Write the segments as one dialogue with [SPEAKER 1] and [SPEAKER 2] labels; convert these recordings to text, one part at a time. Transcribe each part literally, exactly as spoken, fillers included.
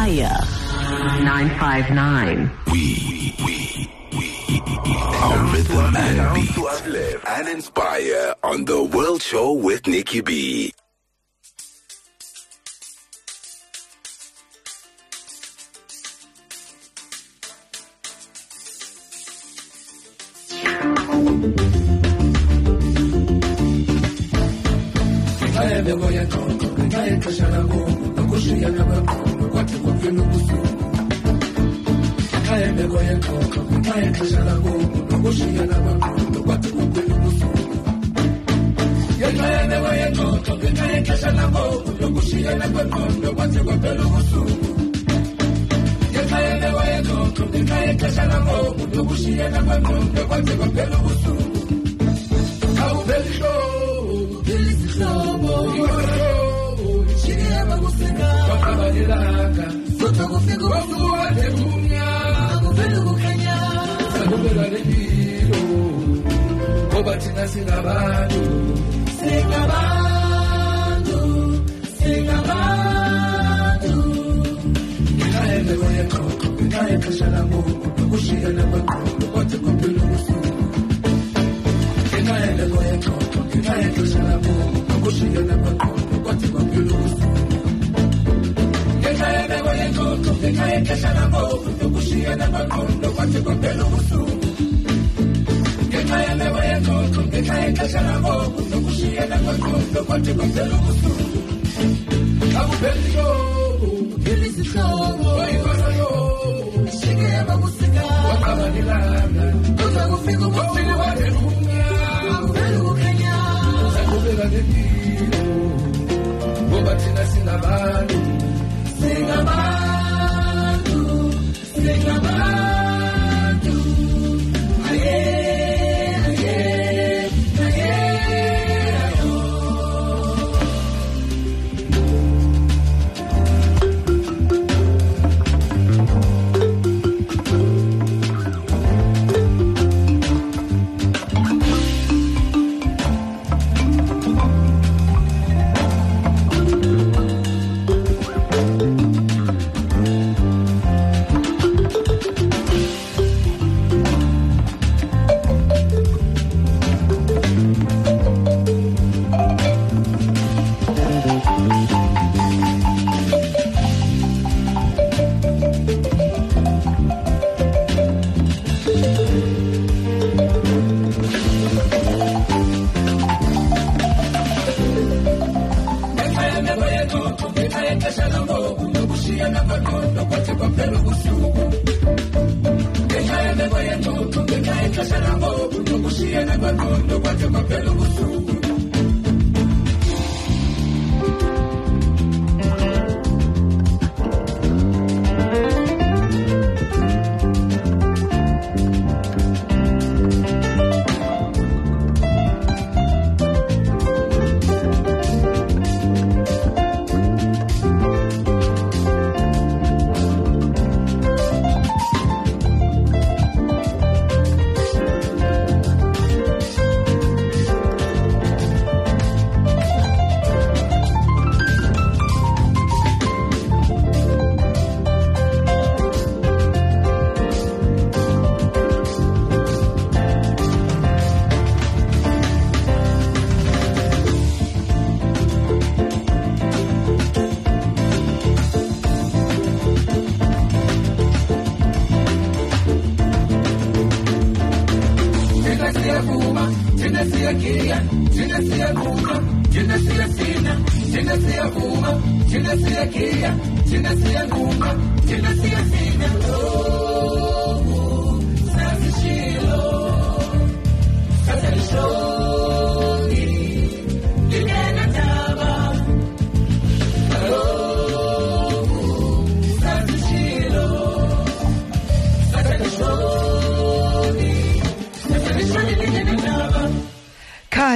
[SPEAKER 1] Inspire nine five nine.
[SPEAKER 2] We, we, we are rhythm and beat. To uplift and inspire on The World Show with Nikki B.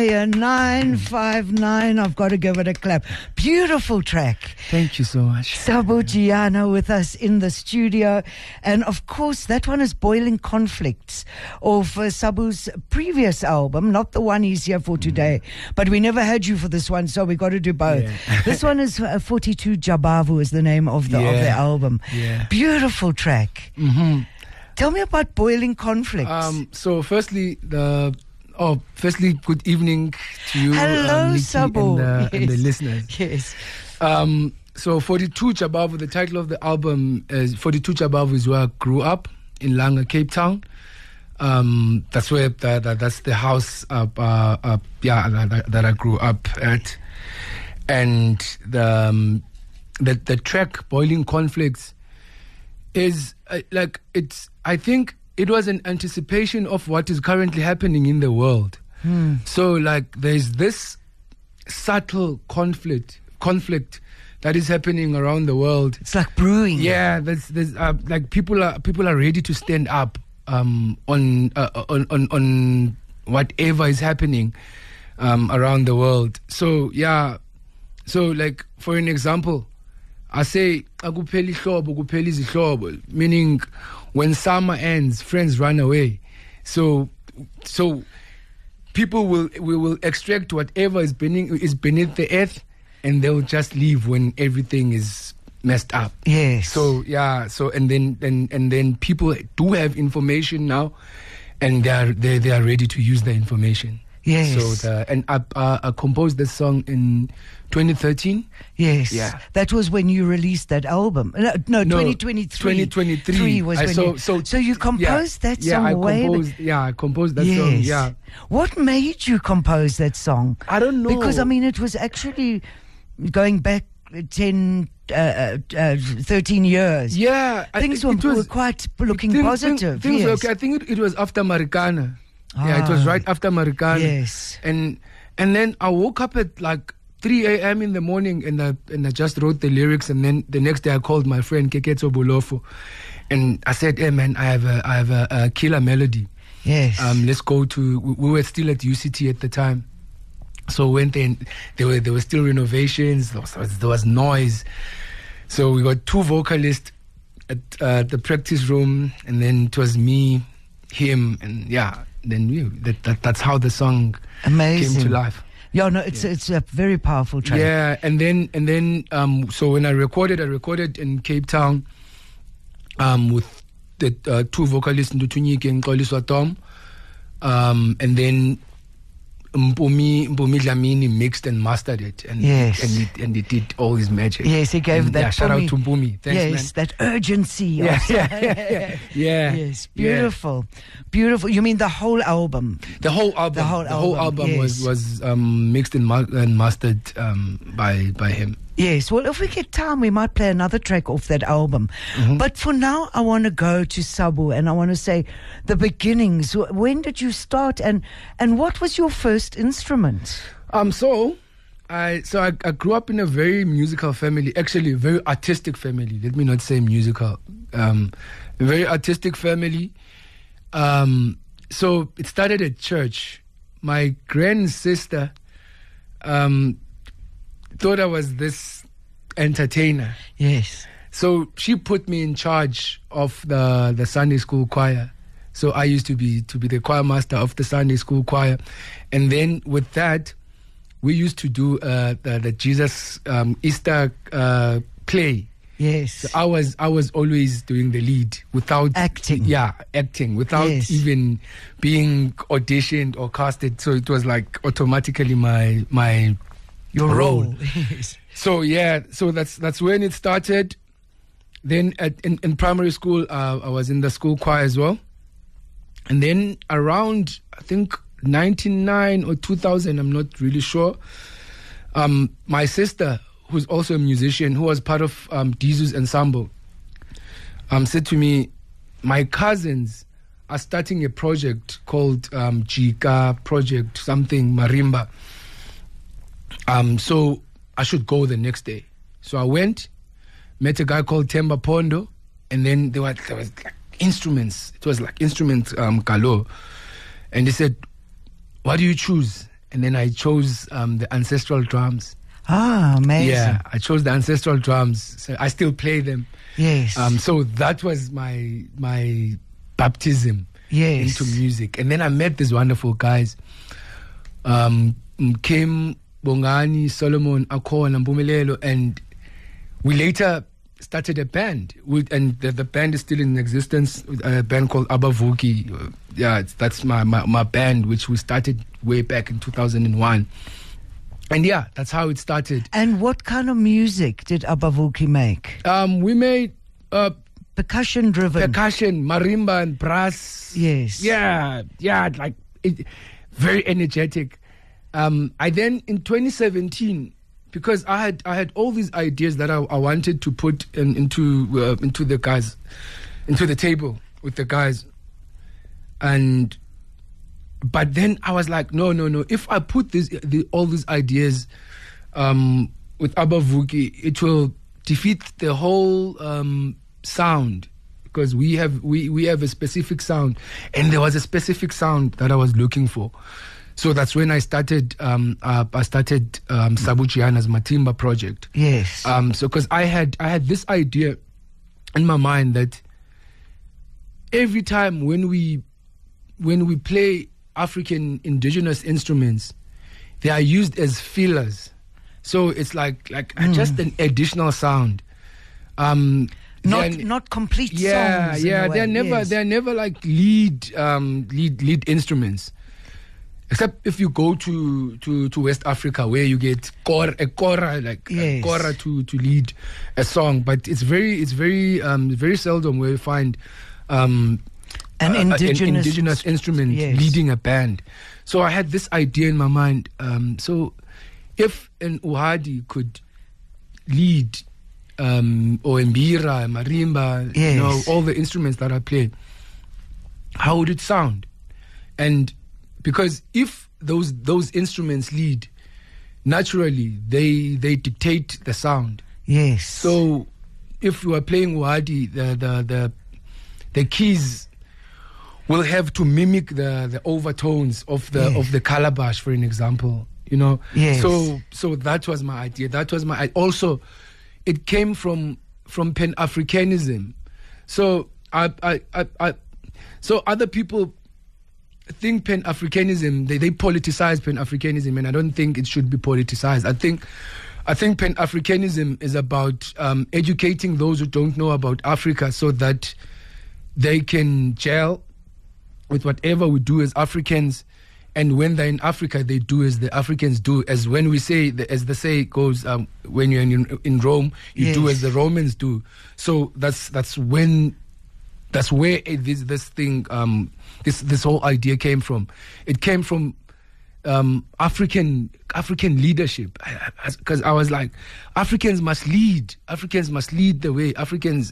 [SPEAKER 3] Inspire nine five nine. I've got to give it a clap. Beautiful track.
[SPEAKER 4] Thank you so much.
[SPEAKER 3] Sabo Giano with us in the studio. And of course, that one is Boiling Conflicts of uh, Sabu's previous album, not the one he's here for today. Mm. But we never had you for this one, so we got to do both. Yeah. This one is uh, forty-two Jabavu is the name of the, yeah. of the album.
[SPEAKER 4] Yeah.
[SPEAKER 3] Beautiful track.
[SPEAKER 4] Mm-hmm.
[SPEAKER 3] Tell me about Boiling Conflicts.
[SPEAKER 4] Um, so firstly, the oh, firstly, good evening to you,
[SPEAKER 3] hello,
[SPEAKER 4] um,
[SPEAKER 3] Sabo,
[SPEAKER 4] and, uh,
[SPEAKER 3] yes.
[SPEAKER 4] and the listeners.
[SPEAKER 3] Yes.
[SPEAKER 4] Um, so forty-two Jabavu, the title of the album is forty-two Jabavu is where I grew up in Langa, Cape Town. Um, that's where the, the, that's the house up, uh, up yeah, that, that I grew up at, and the um, the the track Boiling Conflicts is uh, like it's. I think it was an anticipation of what is currently happening in the world.
[SPEAKER 3] Hmm.
[SPEAKER 4] So, like, there's this subtle conflict, conflict that is happening around the world.
[SPEAKER 3] It's like brewing.
[SPEAKER 4] Yeah, there's, there's uh, like people are people are ready to stand up um, on, uh, on on on whatever is happening um, around the world. So yeah, so like for an example, I say akupheli hlobo kupheli izihlobo, meaning when summer ends, friends run away. So so people will we will extract whatever is beneath is beneath the earth, and they'll just leave when everything is messed up.
[SPEAKER 3] Yes.
[SPEAKER 4] So yeah. So and then and and then people do have information now, and they are they they are ready to use the information.
[SPEAKER 3] Yes.
[SPEAKER 4] So the and I, uh, I composed this song in twenty thirteen.
[SPEAKER 3] Yes.
[SPEAKER 4] Yeah.
[SPEAKER 3] That was when you released that album. No, no,
[SPEAKER 4] No,
[SPEAKER 3] twenty twenty-three.
[SPEAKER 4] twenty twenty-three.
[SPEAKER 3] was
[SPEAKER 4] I
[SPEAKER 3] when
[SPEAKER 4] so,
[SPEAKER 3] you,
[SPEAKER 4] so,
[SPEAKER 3] so you composed
[SPEAKER 4] yeah,
[SPEAKER 3] that
[SPEAKER 4] yeah,
[SPEAKER 3] song
[SPEAKER 4] I
[SPEAKER 3] way
[SPEAKER 4] composed,
[SPEAKER 3] back.
[SPEAKER 4] Yeah, I composed that
[SPEAKER 3] yes.
[SPEAKER 4] song. Yeah.
[SPEAKER 3] What made you compose that song?
[SPEAKER 4] I don't know.
[SPEAKER 3] Because I mean, it was actually going back ten, uh, uh, thirteen years.
[SPEAKER 4] Yeah,
[SPEAKER 3] things
[SPEAKER 4] I,
[SPEAKER 3] were,
[SPEAKER 4] it was,
[SPEAKER 3] were quite looking
[SPEAKER 4] thing,
[SPEAKER 3] positive.
[SPEAKER 4] Thing, things
[SPEAKER 3] yes.
[SPEAKER 4] were okay. I think it, it was after Marikana.
[SPEAKER 3] Ah,
[SPEAKER 4] yeah, it was right after Marikana.
[SPEAKER 3] Yes.
[SPEAKER 4] And and then I woke up at like three a.m. in the morning, and I and I just wrote the lyrics. And then the next day I called my friend Keketso Bolofo, and I said, "Hey man, I have a I have a, a killer melody.
[SPEAKER 3] Yes.
[SPEAKER 4] Um, let's go to." We were still at U C T at the time, so went in. There were there were still renovations. There was, there was noise. So we got two vocalists at uh, the practice room, and then it was me, him, and yeah. Then you, that, that that's how the song
[SPEAKER 3] Amazing.
[SPEAKER 4] came to life.
[SPEAKER 3] Yeah, no, it's
[SPEAKER 4] yeah.
[SPEAKER 3] it's a very powerful track.
[SPEAKER 4] Yeah, and then and then um, so when I recorded, I recorded in Cape Town, um, with the uh, two vocalists, Ndutunyike and Xoliswa Tom, um, and then Mpumi Mpumi Dlamini mixed and mastered it, and
[SPEAKER 3] yes.
[SPEAKER 4] and it and it did all his magic.
[SPEAKER 3] Yes, he gave
[SPEAKER 4] and,
[SPEAKER 3] that.
[SPEAKER 4] Yeah, shout
[SPEAKER 3] Mpumi,
[SPEAKER 4] out to Mpumi. Thanks,
[SPEAKER 3] yes,
[SPEAKER 4] man.
[SPEAKER 3] that urgency.
[SPEAKER 4] Yeah, yeah, yeah, yeah, yeah.
[SPEAKER 3] Yes, beautiful, yeah. beautiful. You mean the whole album?
[SPEAKER 4] The whole album.
[SPEAKER 3] The whole
[SPEAKER 4] the
[SPEAKER 3] album,
[SPEAKER 4] whole album
[SPEAKER 3] yes.
[SPEAKER 4] was was um, mixed and, ma- and mastered um, by by him.
[SPEAKER 3] Yes, well, if we get time, we might play another track off that album. Mm-hmm. But for now, I want to go to Sabo, and I want to say the beginnings. When did you start, and and what was your first instrument?
[SPEAKER 4] Um, so I so I, I grew up in a very musical family, actually a very artistic family. Let me not say musical. Um, a very artistic family. Um, so it started at church. My grand sister um. thought I was this entertainer.
[SPEAKER 3] Yes.
[SPEAKER 4] So she put me in charge of the, the Sunday school choir. So I used to be to be the choir master of the Sunday school choir. And then with that, we used to do uh, the, the Jesus um, Easter uh, play.
[SPEAKER 3] Yes.
[SPEAKER 4] So I was I was always doing the lead without
[SPEAKER 3] acting.
[SPEAKER 4] Yeah, acting without
[SPEAKER 3] yes.
[SPEAKER 4] even being auditioned or casted. So it was like automatically my my
[SPEAKER 3] Your
[SPEAKER 4] role.
[SPEAKER 3] role. Yes.
[SPEAKER 4] So yeah, so that's that's when it started. Then at, in, in primary school, uh, I was in the school choir as well. And then around, I think, ninety-nine or two thousand, I'm not really sure, um, my sister, who's also a musician, who was part of um, Dizu's ensemble, um, said to me, my cousins are starting a project called um, Jika Project, something, Marimba. Um, so I should go the next day. So I went, met a guy called Temba Pondo, and then there was, there was like instruments. It was like instrument um, galore. And he said, what do you choose? and then I chose um, the ancestral drums.
[SPEAKER 3] Ah, amazing.
[SPEAKER 4] Yeah, I chose the ancestral drums. So I still play them.
[SPEAKER 3] Yes.
[SPEAKER 4] Um, so that was my my baptism
[SPEAKER 3] Yes.
[SPEAKER 4] into music. And then I met these wonderful guys. Um, Kim, Bongani, Solomon, Akon, and Mpumelelo, and we later started a band. We, and the, the band is still in existence, a band called Abavuki. Uh, yeah, it's, that's my, my, my band, which we started way back in two thousand one. And yeah, that's how it started.
[SPEAKER 3] And what kind of music did Abavuki make?
[SPEAKER 4] Um, we made uh,
[SPEAKER 3] Percussion driven.
[SPEAKER 4] percussion, marimba and brass.
[SPEAKER 3] Yes.
[SPEAKER 4] Yeah, yeah, like it, very energetic. Um, I then in twenty seventeen, because I had I had all these ideas that I, I wanted to put in, into uh, into the guys, into the table with the guys, and but then I was like, no, no, no. If I put this the, all these ideas um, with Abavuki, it will defeat the whole um, sound, because we have we, we have a specific sound, and there was a specific sound that I was looking for. So that's when I started. Um, uh, I started um, Sabuchiana's Matimba project.
[SPEAKER 3] Yes.
[SPEAKER 4] Um, so because I had I had this idea in my mind that every time when we when we play African indigenous instruments, they are used as fillers. So it's like like
[SPEAKER 3] Mm.
[SPEAKER 4] just an additional sound. Um,
[SPEAKER 3] not
[SPEAKER 4] they're-
[SPEAKER 3] not complete
[SPEAKER 4] yeah,
[SPEAKER 3] songs. in
[SPEAKER 4] yeah.
[SPEAKER 3] a way.
[SPEAKER 4] They're never
[SPEAKER 3] Yes.
[SPEAKER 4] they're never like lead um, lead lead instruments. Except if you go to, to, to West Africa, where you get kor, a kora, like
[SPEAKER 3] Yes.
[SPEAKER 4] a kora to, to lead a song, but it's very it's very um, very seldom where you find um,
[SPEAKER 3] An
[SPEAKER 4] a- a-
[SPEAKER 3] indigenous
[SPEAKER 4] indigenous instrument
[SPEAKER 3] yes.
[SPEAKER 4] leading a band. So I had this idea in my mind. Um, so if an Uhadi could lead um, or mbira, marimba,
[SPEAKER 3] Yes.
[SPEAKER 4] you know, all the instruments that I play, how would it sound? And because if those those instruments lead, naturally they they dictate the sound.
[SPEAKER 3] Yes.
[SPEAKER 4] So if you are playing Uhadi, the the the, the keys will have to mimic the, the overtones of the
[SPEAKER 3] Yes.
[SPEAKER 4] of the calabash, for an example. You know.
[SPEAKER 3] Yes.
[SPEAKER 4] So so that was my idea. That was my I also it came from from Pan Africanism. So I I, I I so other people think Pan Africanism, they, they politicize Pan Africanism, and I don't think it should be politicized. I think I think Pan Africanism is about um, educating those who don't know about Africa so that they can gel with whatever we do as Africans, and when they're in Africa, they do as the Africans do. As when we say, as the say goes, um, when you're in, in Rome, you do
[SPEAKER 3] Yes.
[SPEAKER 4] as the Romans do. So that's that's when. That's where it, this this thing, um, this this whole idea came from. It came from um, African African leadership, because I, I, I was like, Africans must lead. Africans must lead the way. Africans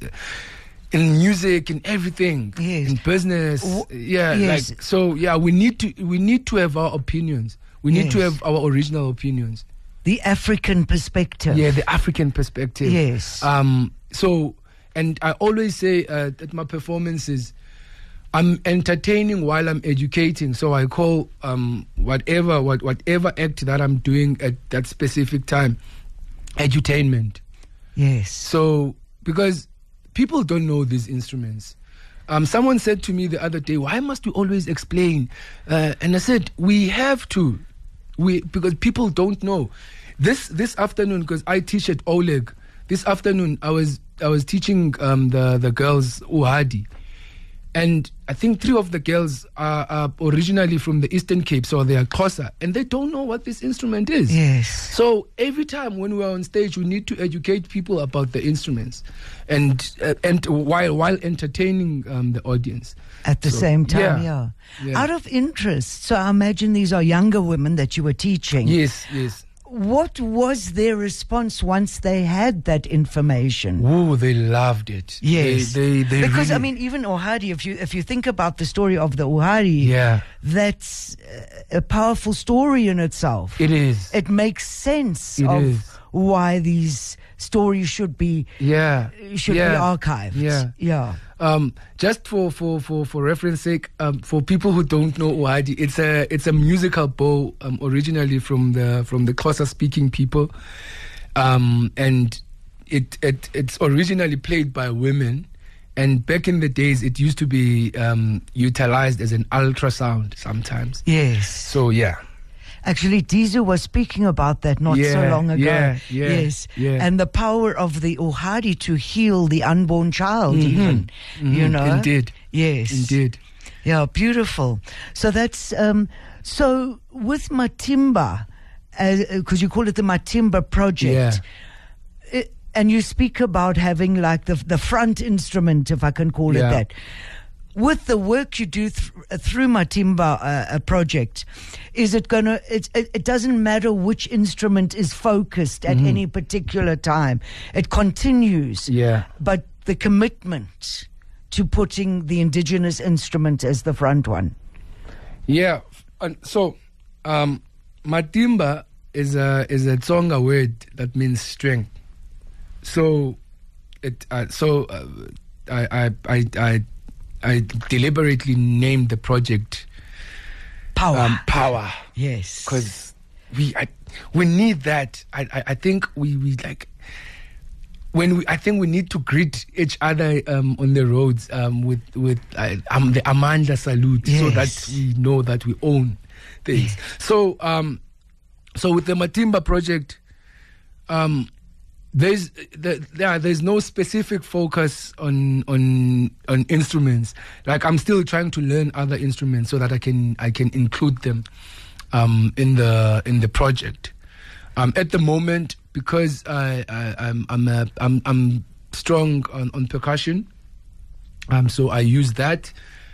[SPEAKER 4] in music, in everything,
[SPEAKER 3] Yes.
[SPEAKER 4] in business,
[SPEAKER 3] W-
[SPEAKER 4] yeah.
[SPEAKER 3] yes.
[SPEAKER 4] Like so, yeah. We need to we need to have our opinions. We need to
[SPEAKER 3] Yes.
[SPEAKER 4] have our original opinions.
[SPEAKER 3] The African perspective.
[SPEAKER 4] Yeah, the African perspective.
[SPEAKER 3] Yes.
[SPEAKER 4] Um. So. And I always say uh, at my performances, I'm entertaining while I'm educating. So I call um, whatever what, whatever act that I'm doing at that specific time, edutainment.
[SPEAKER 3] Yes.
[SPEAKER 4] So because people don't know these instruments. Um, someone said to me the other day, "Why must we always explain?" Uh, and I said, "We have to, we because people don't know." This this afternoon, because I teach at Oleg. This afternoon, I was I was teaching um, the the girls Uhadi, and I think three of the girls are, are originally from the Eastern Cape, so they are Xhosa, and they don't know what this instrument is.
[SPEAKER 3] Yes.
[SPEAKER 4] So every time when we're on stage, we need to educate people about the instruments, and uh, and while while entertaining um, the audience
[SPEAKER 3] At the
[SPEAKER 4] So,
[SPEAKER 3] same time,
[SPEAKER 4] yeah.
[SPEAKER 3] yeah.
[SPEAKER 4] Yeah.
[SPEAKER 3] Out of interest, so I imagine these are younger women that you were teaching.
[SPEAKER 4] Yes, yes.
[SPEAKER 3] What was their response once they had that information?
[SPEAKER 4] Ooh, they loved it.
[SPEAKER 3] Yes,
[SPEAKER 4] they, they, they
[SPEAKER 3] because I
[SPEAKER 4] really-
[SPEAKER 3] mean, even Uhadi. If you if you think about the story of the Uhadi,
[SPEAKER 4] Yeah.
[SPEAKER 3] that's uh, a powerful story in itself.
[SPEAKER 4] it is.
[SPEAKER 3] It makes sense
[SPEAKER 4] It
[SPEAKER 3] of
[SPEAKER 4] is.
[SPEAKER 3] why these story should be
[SPEAKER 4] Yeah.
[SPEAKER 3] should
[SPEAKER 4] yeah.
[SPEAKER 3] be archived.
[SPEAKER 4] Yeah.
[SPEAKER 3] Yeah.
[SPEAKER 4] Um, just for, for, for, for reference sake, um, for people who don't know Uhadi, it's a it's a musical bow um, originally from the from the Xhosa speaking people, um, and it, it it's originally played by women, and back in the days it used to be um, utilized as an ultrasound sometimes.
[SPEAKER 3] Yes.
[SPEAKER 4] So yeah.
[SPEAKER 3] Actually, Dizu was speaking about that not so
[SPEAKER 4] Yeah,
[SPEAKER 3] long ago.
[SPEAKER 4] yeah, yeah,
[SPEAKER 3] yes.
[SPEAKER 4] yeah.
[SPEAKER 3] And the power of the Uhadi to heal the unborn child, even. You
[SPEAKER 4] Mhm,
[SPEAKER 3] know?
[SPEAKER 4] Indeed.
[SPEAKER 3] Yes.
[SPEAKER 4] Indeed.
[SPEAKER 3] Yeah, beautiful. So that's, um, so with Matimba, because you call it the Matimba project, it, and you speak about having like the, the front instrument, if I can call
[SPEAKER 4] Yeah.
[SPEAKER 3] it that. With the work you do th- through Matimba uh, project, is it going to, it, it doesn't matter which instrument is focused at
[SPEAKER 4] Mm-hmm.
[SPEAKER 3] any particular time. It continues.
[SPEAKER 4] Yeah.
[SPEAKER 3] But the commitment to putting the indigenous instrument as the front one.
[SPEAKER 4] Yeah. And so, um, Matimba is a is a Tsonga word that means strength. So, it uh, so uh, I, I I I I deliberately named the project
[SPEAKER 3] Power.
[SPEAKER 4] um, Power.
[SPEAKER 3] Yes.
[SPEAKER 4] Because we I, we need that. I, I I think we we like when we I think we need to greet each other um, on the roads um, with with uh, um, the Amandla salute, so that
[SPEAKER 3] Yes.
[SPEAKER 4] we know that we own things. So um so with the Matimba project, um there's the, yeah, there's no specific focus on on on instruments. Like I'm still trying to learn other instruments so that I can I can include them um, in the in the project. Um, at the moment, because I, I I'm I'm a, I'm I'm strong on, on percussion. Um, so I use that.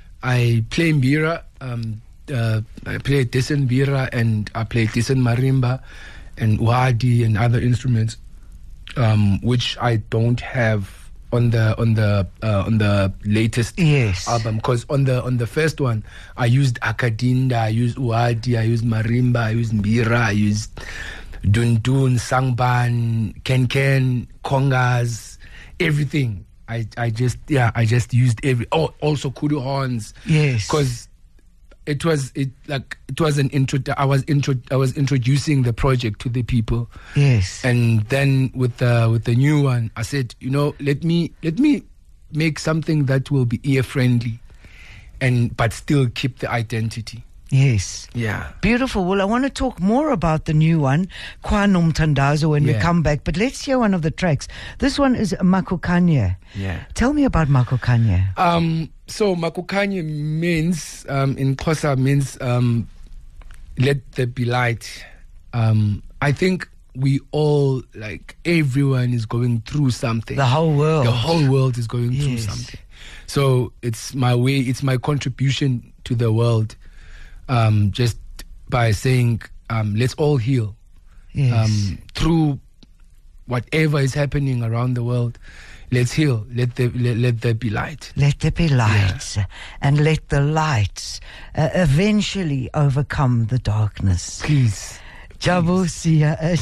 [SPEAKER 4] I play mbira. Um, uh, I play decent mbira and I play decent marimba and uhadi and other instruments. Um, which I don't have on the on the uh, on the latest
[SPEAKER 3] Yes.
[SPEAKER 4] album, because on the on the first one I used akadinda, I used uhadi, I used marimba, I used mbira, I used dundun, sangban, kenken, congas, everything. I I just yeah I just used every oh also kudu horns.
[SPEAKER 3] Yes.
[SPEAKER 4] Because it was it like it was an intro. I was intro. I was introducing the project to the people.
[SPEAKER 3] Yes.
[SPEAKER 4] And then with the with the new one, I said, you know, let me let me make something that will be ear friendly, and but still keep the identity.
[SPEAKER 3] Yes.
[SPEAKER 4] Yeah.
[SPEAKER 3] Beautiful. Well, I want to talk more about the new one, Kwa Nomthandazo, when we
[SPEAKER 4] Yeah.
[SPEAKER 3] come back. But let's hear one of the tracks. This one is Makokanye.
[SPEAKER 4] Yeah.
[SPEAKER 3] Tell me about Makokanye.
[SPEAKER 4] Um. So Makokanye means um in Xhosa means um let there be light. Um. I think we all like everyone is going through something.
[SPEAKER 3] The whole world.
[SPEAKER 4] The whole world is going through
[SPEAKER 3] Yes.
[SPEAKER 4] something. So it's my way, it's my contribution to the world, um, just by saying, um, let's all heal
[SPEAKER 3] Yes.
[SPEAKER 4] um, through whatever is happening around the world. Let's heal. Let there, let, let there be light.
[SPEAKER 3] Let there be light, and let the light uh, eventually overcome the darkness.
[SPEAKER 4] Please.
[SPEAKER 3] Jabu Sia, uh,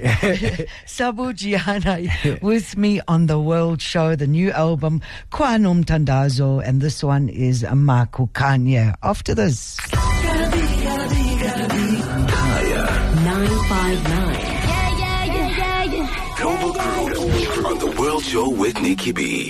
[SPEAKER 3] Sabu Giana with me on the World Show, the new album Kwa Nomthandazo, and this one is Makokanye. After this,
[SPEAKER 1] nine five nine.
[SPEAKER 2] Global Crew on the World Show with Nikki B.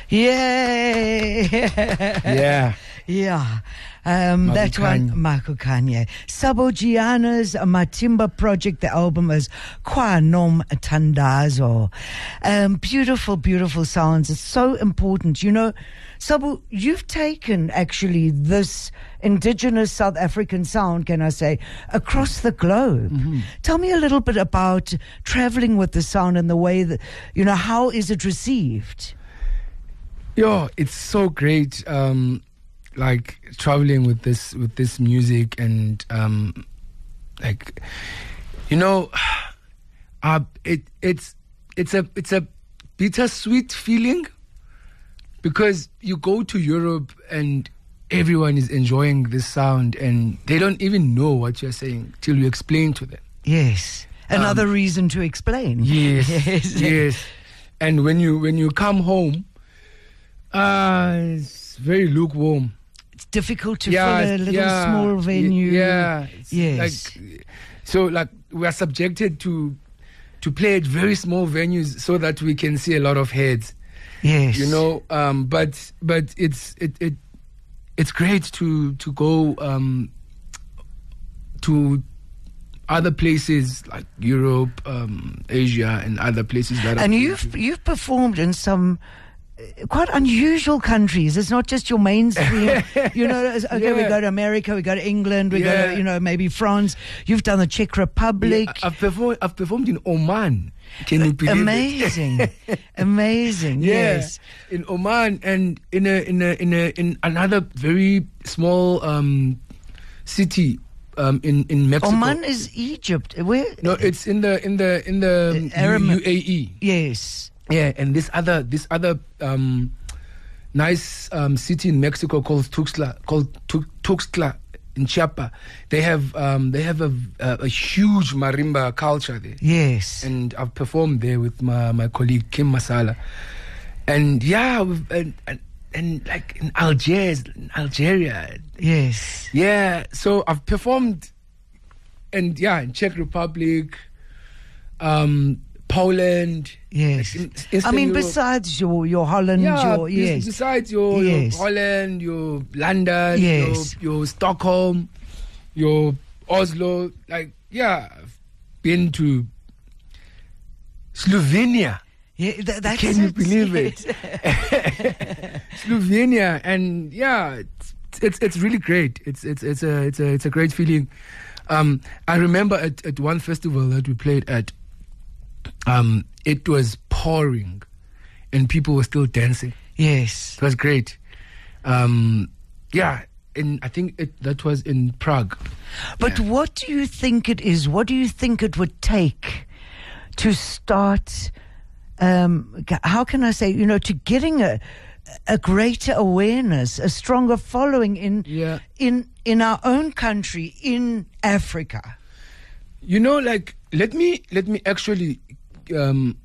[SPEAKER 3] Yay!
[SPEAKER 4] Yeah.
[SPEAKER 3] Yeah. Um, that one, Marco Kanye. Sabo Gianna's Matimba project, the album is Kwa Nom Tandazo. Um, beautiful, beautiful sounds. It's so important. You know, Sabo, you've taken actually this indigenous South African sound, can I say, across the globe. Mm-hmm. Tell me a little bit about traveling with the sound and the way that, you know, how is it received?
[SPEAKER 4] Yo, it's so great. Um, like traveling with this with this music and um like you know uh it it's it's a it's a bittersweet feeling because you go to Europe and everyone is enjoying this sound and they don't even know what you're saying till you explain to them.
[SPEAKER 3] Yes. Another um, reason to explain.
[SPEAKER 4] Yes. Yes. Yes. And when you when you come home, uh it's very lukewarm.
[SPEAKER 3] It's difficult to
[SPEAKER 4] yeah,
[SPEAKER 3] fill a little
[SPEAKER 4] yeah,
[SPEAKER 3] small venue.
[SPEAKER 4] Yeah.
[SPEAKER 3] Yes.
[SPEAKER 4] Like, so like we are subjected to to play at very small venues so that we can see a lot of heads.
[SPEAKER 3] Yes.
[SPEAKER 4] You know, um, but but it's it, it it's great to to go um, to other places like Europe, um, Asia, and other places that.
[SPEAKER 3] And
[SPEAKER 4] are
[SPEAKER 3] you've you've performed in some quite unusual countries. It's not just your mainstream. You know, okay, yeah. we go to America, we go to England, we yeah. go to, you know, maybe France. You've done the Czech Republic.
[SPEAKER 4] Yeah, I've performed. I've performed in Oman. Can you believe
[SPEAKER 3] Amazing,
[SPEAKER 4] it?
[SPEAKER 3] amazing.
[SPEAKER 4] Yeah.
[SPEAKER 3] Yes,
[SPEAKER 4] in Oman and in a in a in a in another very small um, city um, in in Mexico.
[SPEAKER 3] Oman is Egypt. Where?
[SPEAKER 4] No, it's in the in the in the uh, U- U A E.
[SPEAKER 3] Yes.
[SPEAKER 4] Yeah, and this other this other um, nice um, city in Mexico called Tuxtla called Tu- Tuxtla in Chiapas. They have um, they have a, a, a huge marimba culture there.
[SPEAKER 3] Yes,
[SPEAKER 4] and I've performed there with my, my colleague Kim Masala, and yeah, we've, and, and and like in Algiers, in Algeria.
[SPEAKER 3] Yes,
[SPEAKER 4] yeah. So I've performed, and yeah, in Czech Republic. Um, Poland,
[SPEAKER 3] yes.
[SPEAKER 4] In, in
[SPEAKER 3] I mean,
[SPEAKER 4] Europe.
[SPEAKER 3] besides your your Holland,
[SPEAKER 4] yeah,
[SPEAKER 3] your yes.
[SPEAKER 4] Besides your,
[SPEAKER 3] yes.
[SPEAKER 4] your Holland, your London,
[SPEAKER 3] yes.
[SPEAKER 4] your, your Stockholm, your Oslo, like yeah, I've been to Slovenia.
[SPEAKER 3] Yeah, th- that's
[SPEAKER 4] Can you
[SPEAKER 3] it.
[SPEAKER 4] believe
[SPEAKER 3] yes.
[SPEAKER 4] it? Slovenia, and yeah, it's, it's it's really great. It's it's it's a it's a it's a great feeling. Um, I remember at, at one festival that we played at. Um, it was pouring, and people were still dancing.
[SPEAKER 3] Yes,
[SPEAKER 4] it was great. Um, yeah, and I think it, that was in Prague.
[SPEAKER 3] But
[SPEAKER 4] yeah.
[SPEAKER 3] What do you think it is? What do you think it would take to start? Um, how can I say? You know, to getting a a greater awareness, a stronger following in
[SPEAKER 4] yeah.
[SPEAKER 3] in in our own country, in Africa.
[SPEAKER 4] You know, like let me let me actually. Um,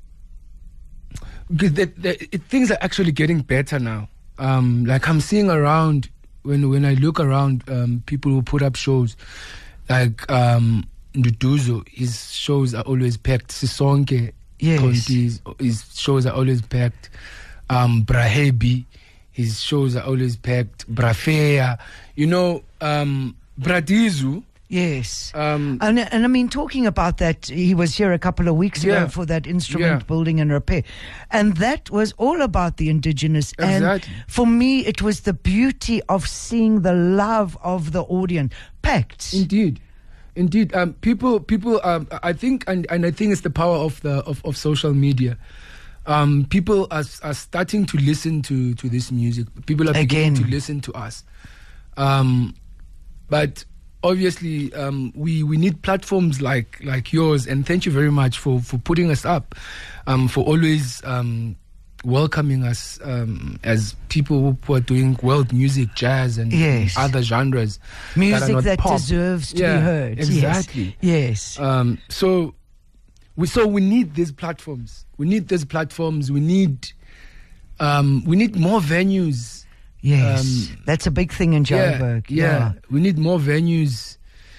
[SPEAKER 4] because the, the, it, things are actually getting better now. Um, like I'm seeing around when when I look around, um, people who put up shows, like um, Nduduzo, his shows are always packed. Sisonke,
[SPEAKER 3] yes.
[SPEAKER 4] Conti's, his shows are always packed. Um, Brahebi, his shows are always packed. Brafea, you know, um, Bradizu.
[SPEAKER 3] Yes.
[SPEAKER 4] Um,
[SPEAKER 3] and, and I mean, talking about that, he was here a couple of weeks
[SPEAKER 4] yeah.
[SPEAKER 3] ago for that instrument
[SPEAKER 4] yeah.
[SPEAKER 3] building and repair. And that was all about the indigenous.
[SPEAKER 4] Exactly.
[SPEAKER 3] And for me, it was the beauty of seeing the love of the audience packed.
[SPEAKER 4] Indeed. Indeed. Um, people, people, um, I think, and, and I think it's the power of the of, of social media. Um, people are, are starting to listen to, to this music. People are beginning
[SPEAKER 3] Again.
[SPEAKER 4] to listen to us. Um, but... Obviously, um, we, we need platforms like like yours, and thank you very much for, for putting us up, um, for always um, welcoming us um, as people who are doing world music, jazz, and
[SPEAKER 3] yes.
[SPEAKER 4] other genres.
[SPEAKER 3] Music
[SPEAKER 4] that,
[SPEAKER 3] that
[SPEAKER 4] pop.
[SPEAKER 3] deserves to
[SPEAKER 4] yeah,
[SPEAKER 3] be heard.
[SPEAKER 4] Exactly.
[SPEAKER 3] Yes. yes.
[SPEAKER 4] Um, so, we so we need these platforms. We need these platforms. We need um, we need more venues.
[SPEAKER 3] Yes, um, that's a big thing in Joburg.
[SPEAKER 4] Yeah, yeah. yeah, we need more venues.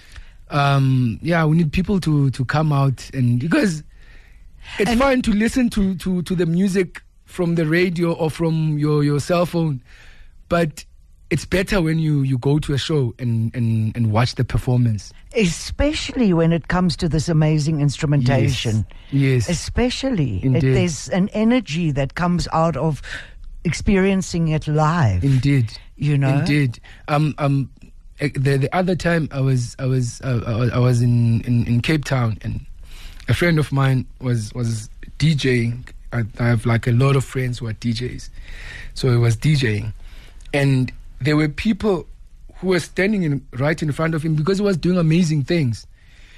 [SPEAKER 4] Um, yeah, we need people to, to come out and because it's and fine to listen to, to, to the music from the radio or from your, your cell phone, but it's better when you, you go to a show and, and, and watch the performance.
[SPEAKER 3] Especially when it comes to this amazing instrumentation.
[SPEAKER 4] Yes. yes.
[SPEAKER 3] Especially. It,
[SPEAKER 4] Indeed.
[SPEAKER 3] there's an energy that comes out of experiencing it live.
[SPEAKER 4] Indeed.
[SPEAKER 3] You know?
[SPEAKER 4] Indeed. Um, um, the, the other time I was, I was, uh, I was in, in, in Cape Town, and a friend of mine was, was DJing. I, I have like a lot of friends who are D Js. So he was DJing. And there were people who were standing in, right in front of him because he was doing amazing things.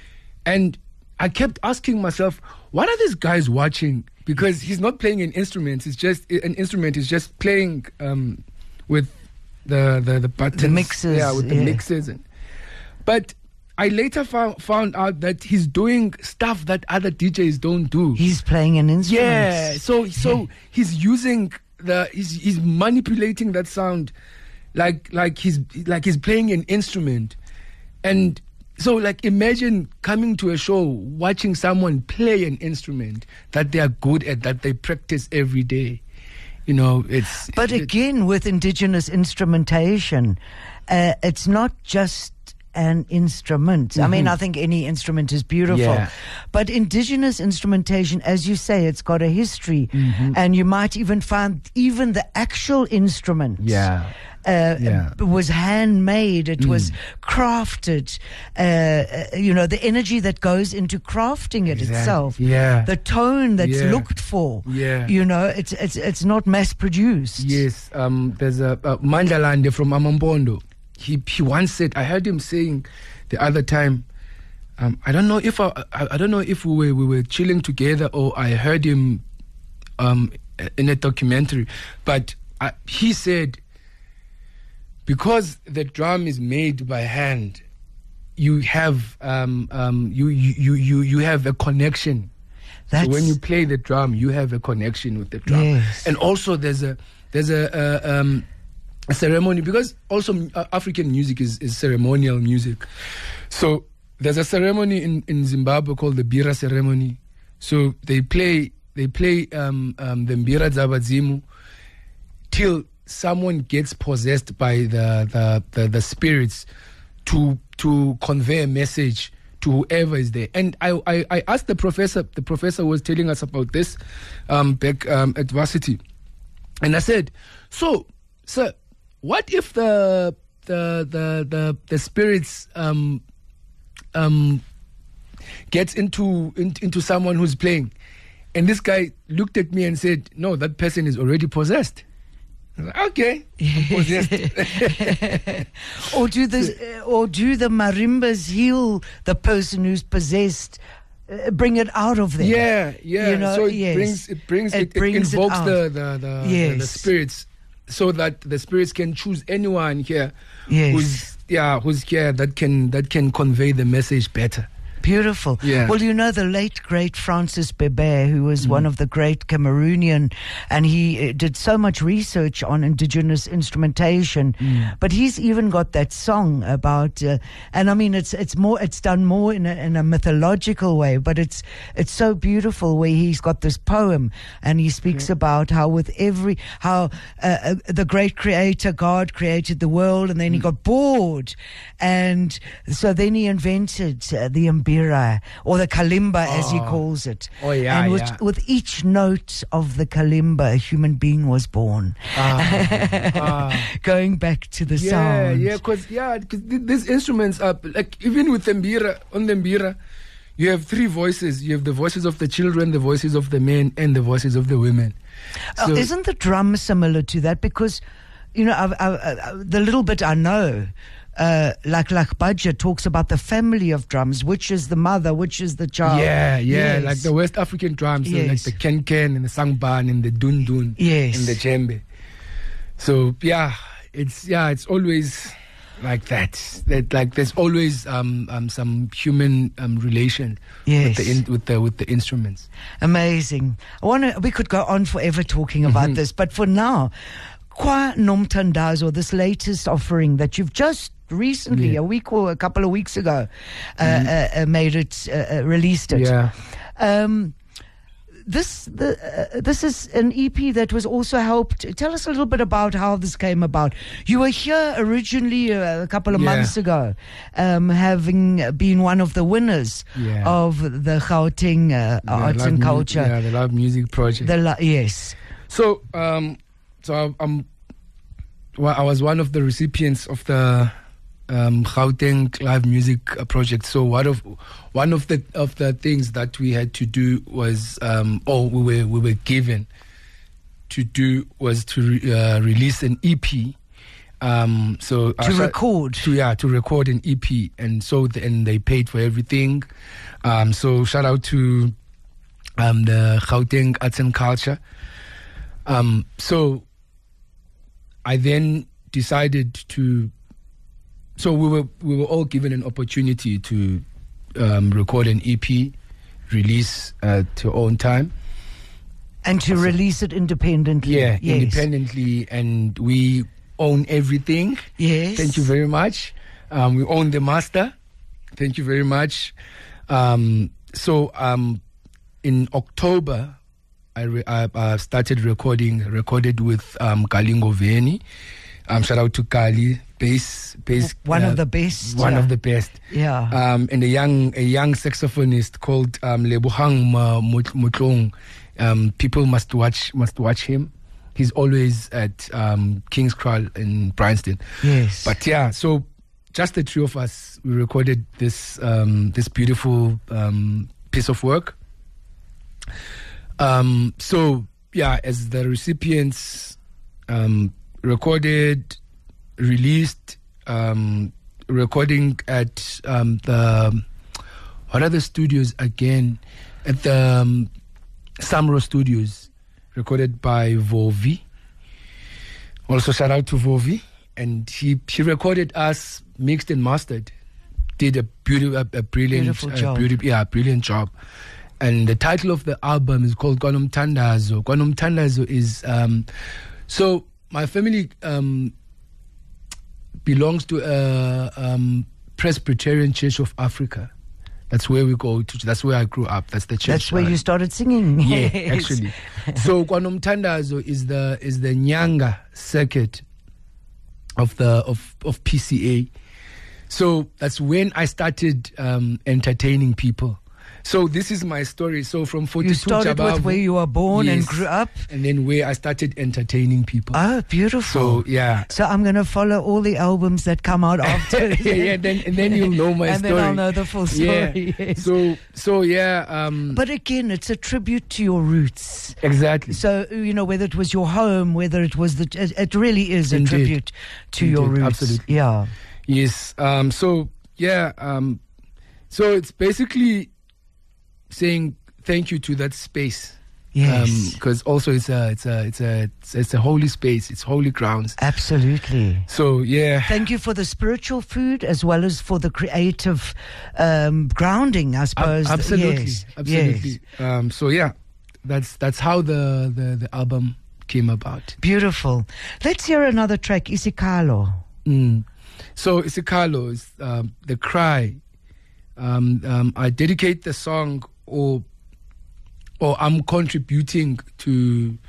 [SPEAKER 4] And I kept asking myself, what are these guys watching? Because he's not playing an instrument. It's just an instrument. He's just playing um, with the, the, the buttons.
[SPEAKER 3] The mixers.
[SPEAKER 4] Yeah, with the
[SPEAKER 3] yeah.
[SPEAKER 4] mixers. And, but I later found, found out that he's doing stuff that other D Js don't do.
[SPEAKER 3] He's playing an instrument.
[SPEAKER 4] Yeah. So, so he's using the, he's, he's manipulating that sound like like he's like he's playing an instrument. And so like imagine coming to a show, watching someone play an instrument that they are good at, that they practice every day. You know, it's
[SPEAKER 3] But
[SPEAKER 4] it,
[SPEAKER 3] again, with indigenous instrumentation, uh, it's not just an instrument. Mm-hmm. I mean, I think any instrument is beautiful.
[SPEAKER 4] Yeah.
[SPEAKER 3] But indigenous instrumentation, as you say, it's got a history. Mm-hmm. And you might even find even the actual instrument.
[SPEAKER 4] Yeah.
[SPEAKER 3] Uh,
[SPEAKER 4] Yeah.
[SPEAKER 3] was handmade. It
[SPEAKER 4] Mm.
[SPEAKER 3] was crafted. Uh, uh, you know, the energy that goes into crafting it
[SPEAKER 4] Exactly.
[SPEAKER 3] itself.
[SPEAKER 4] Yeah.
[SPEAKER 3] The tone that's
[SPEAKER 4] Yeah.
[SPEAKER 3] looked for.
[SPEAKER 4] Yeah.
[SPEAKER 3] You know, it's it's it's not mass produced.
[SPEAKER 4] Yes, um, there's a uh, Mandalande from Amampondo. He he once said, I heard him saying the other time. Um, I don't know if I, I I don't know if we were we were chilling together or I heard him um, in a documentary, but I, he said, because the drum is made by hand, you have um, um, you, you you you have a connection.
[SPEAKER 3] That's,
[SPEAKER 4] so when you play the drum, you have a connection with the drum.
[SPEAKER 3] Yes.
[SPEAKER 4] And also there's a there's a, uh, um, a ceremony, because also uh, African music is, is ceremonial music. So there's a ceremony in, in Zimbabwe called the Bira ceremony. So they play they play um, um, the Mbira Zabadzimu till someone gets possessed by the, the, the, the spirits to to convey a message to whoever is there. And I, I, I asked the professor, the professor was telling us about this um, back um, at varsity. And I said, so, sir, what if the the the the, the spirits um, um, gets into, in, into someone who's playing? And this guy looked at me and said, no, that person is already possessed. Okay.
[SPEAKER 3] or do the or do the marimbas heal the person who's possessed, uh, bring it out of them?
[SPEAKER 4] Yeah, yeah.
[SPEAKER 3] You know,
[SPEAKER 4] so it
[SPEAKER 3] yes.
[SPEAKER 4] brings it brings
[SPEAKER 3] It
[SPEAKER 4] it,
[SPEAKER 3] brings
[SPEAKER 4] it
[SPEAKER 3] it
[SPEAKER 4] invokes
[SPEAKER 3] out.
[SPEAKER 4] the the the,
[SPEAKER 3] Yes.
[SPEAKER 4] the the spirits, so that the spirits can choose anyone here
[SPEAKER 3] Yes.
[SPEAKER 4] who's yeah who's here that can that can convey the message better.
[SPEAKER 3] Beautiful.
[SPEAKER 4] Yeah.
[SPEAKER 3] Well, you know, the late, great Francis Bebert, who was mm. one of the great Cameroonian, and he uh, did so much research on indigenous instrumentation, mm. but he's even got that song about, uh, and I mean, it's it's more, it's done more in a, in a mythological way, but it's it's so beautiful where he's got this poem, and he speaks okay. about how with every, how uh, uh, the great creator, God, created the world, and then mm. he got bored, and so then he invented uh, the Mbira, or the kalimba, oh. as he calls it.
[SPEAKER 4] Oh, yeah,
[SPEAKER 3] and with,
[SPEAKER 4] yeah.
[SPEAKER 3] with each note of the kalimba, a human being was born.
[SPEAKER 4] Ah, ah.
[SPEAKER 3] Going back to the
[SPEAKER 4] yeah,
[SPEAKER 3] sound.
[SPEAKER 4] Yeah, because yeah, cause th- these instruments are, like, even with the mbira, on the mbira, you have three voices. You have the voices of the children, the voices of the men, and the voices of the women.
[SPEAKER 3] So, uh, isn't the drum similar to that? Because, you know, I've, I've, I've, the little bit I know, Uh, like like Badja talks about the family of drums, which is the mother, which is the child.
[SPEAKER 4] Yeah, yeah,
[SPEAKER 3] yes.
[SPEAKER 4] like the West African drums, so
[SPEAKER 3] yes.
[SPEAKER 4] like the ken ken and the sangban and the dun dun
[SPEAKER 3] yes.
[SPEAKER 4] and the djembe. So yeah, it's yeah, it's always like that. That like there's always um, um some human um relation
[SPEAKER 3] yes.
[SPEAKER 4] with the in, with the with the instruments.
[SPEAKER 3] Amazing. I want to. We could go on forever talking about this, but for now, Kwa Nomtandazo, this latest offering that you've just recently, yeah. a week or a couple of weeks ago, uh, mm-hmm. uh, uh, made it, uh, uh, released it.
[SPEAKER 4] Yeah.
[SPEAKER 3] Um, this the uh, this is an E P that was also helped. Tell us a little bit about how this came about. You were here originally uh, a couple of
[SPEAKER 4] Yeah.
[SPEAKER 3] months ago, um, having been one of the winners
[SPEAKER 4] Yeah.
[SPEAKER 3] of the Gauteng uh,
[SPEAKER 4] The
[SPEAKER 3] Arts
[SPEAKER 4] Live
[SPEAKER 3] and
[SPEAKER 4] Mu-
[SPEAKER 3] Culture.
[SPEAKER 4] Yeah, the Live Music Project.
[SPEAKER 3] The li- yes,
[SPEAKER 4] So, um, so I, I'm, well, I was one of the recipients of the um, Gauteng Live Music uh, Project. So, one of one of the of the things that we had to do was, um, or we were we were given to do was to re, uh, release an E P. Um, so
[SPEAKER 3] to
[SPEAKER 4] uh,
[SPEAKER 3] record.
[SPEAKER 4] to yeah to record an E P, and so the, and they paid for everything. Um, so shout out to um, the Gauteng Arts and Culture. Um, so I then decided to. So we were we were all given an opportunity to um, record an E P, release uh, to own time.
[SPEAKER 3] And to release it independently.
[SPEAKER 4] Yeah,
[SPEAKER 3] yes.
[SPEAKER 4] independently, and we own everything.
[SPEAKER 3] Yes.
[SPEAKER 4] Thank you very much. Um, we own the master. Thank you very much. Um, so um, in October, I, re- I uh, started recording. Recorded with um, Kalingo Veni. Um, shout out to Kali, bass, bass.
[SPEAKER 3] One
[SPEAKER 4] uh,
[SPEAKER 3] of the best.
[SPEAKER 4] One
[SPEAKER 3] yeah.
[SPEAKER 4] of the best.
[SPEAKER 3] Yeah.
[SPEAKER 4] Um, and a young a young saxophonist called um, Lebohang Ma- Mut- Mutlong. Um, people must watch must watch him. He's always at um, King's Kraal in Bryanston.
[SPEAKER 3] Yes.
[SPEAKER 4] But yeah, so just the three of us, we recorded this um, this beautiful um, piece of work. Um, so yeah, as the recipients um, recorded, released, um, recording at um, the what are the studios again? At the um, Samro Studios, recorded by Vovi. Also shout out to Vovi, and he he recorded us, mixed and mastered, did a beautiful, a, a brilliant,
[SPEAKER 3] Beautiful
[SPEAKER 4] a
[SPEAKER 3] job.
[SPEAKER 4] beauty- yeah, brilliant job. And the title of the album is called Kwanomthandazo. Kwanomthandazo is um, so my family um, belongs to a um, Presbyterian Church of Africa. That's where we go to. That's where I grew up. That's the church.
[SPEAKER 3] That's where
[SPEAKER 4] uh,
[SPEAKER 3] you started singing.
[SPEAKER 4] yeah,
[SPEAKER 3] Yes.
[SPEAKER 4] actually. So Kwanomthandazo is the is the Nyanga circuit of the of of P C A. So that's when I started um, entertaining people. So this is my story. So from forty-two
[SPEAKER 3] You started with
[SPEAKER 4] Jabavu,
[SPEAKER 3] where you were born and
[SPEAKER 4] yes,
[SPEAKER 3] grew up.
[SPEAKER 4] and then where I started entertaining people.
[SPEAKER 3] Oh, beautiful.
[SPEAKER 4] So yeah.
[SPEAKER 3] So I'm going to follow all the albums that come out after.
[SPEAKER 4] yeah, yeah, then and then you'll know my
[SPEAKER 3] and
[SPEAKER 4] story.
[SPEAKER 3] then I'll know the full story.
[SPEAKER 4] Yeah.
[SPEAKER 3] Yes.
[SPEAKER 4] So so yeah. Um,
[SPEAKER 3] But again, it's a tribute to your roots.
[SPEAKER 4] exactly.
[SPEAKER 3] So, you know, whether it was your home, whether it was the, it, it really is a
[SPEAKER 4] Indeed.
[SPEAKER 3] tribute to your
[SPEAKER 4] Indeed,
[SPEAKER 3] roots.
[SPEAKER 4] absolutely.
[SPEAKER 3] Yeah.
[SPEAKER 4] Yes. Um, so yeah. Um, so it's basically saying thank you to that space.
[SPEAKER 3] Yes.
[SPEAKER 4] Because also it's a it's a it's a it's, it's a holy space. It's holy grounds.
[SPEAKER 3] Absolutely.
[SPEAKER 4] So yeah.
[SPEAKER 3] Thank you for the spiritual food as well as for the creative um, grounding, I
[SPEAKER 4] Ab-
[SPEAKER 3] suppose.
[SPEAKER 4] absolutely.
[SPEAKER 3] Yes.
[SPEAKER 4] Absolutely.
[SPEAKER 3] Yes.
[SPEAKER 4] Um, so yeah, that's that's how the, the the album came about.
[SPEAKER 3] Beautiful. Let's hear another track, Isikalo.
[SPEAKER 4] Mm. So Isikalo is um, the cry. Um, um, I dedicate the song, or or I'm contributing to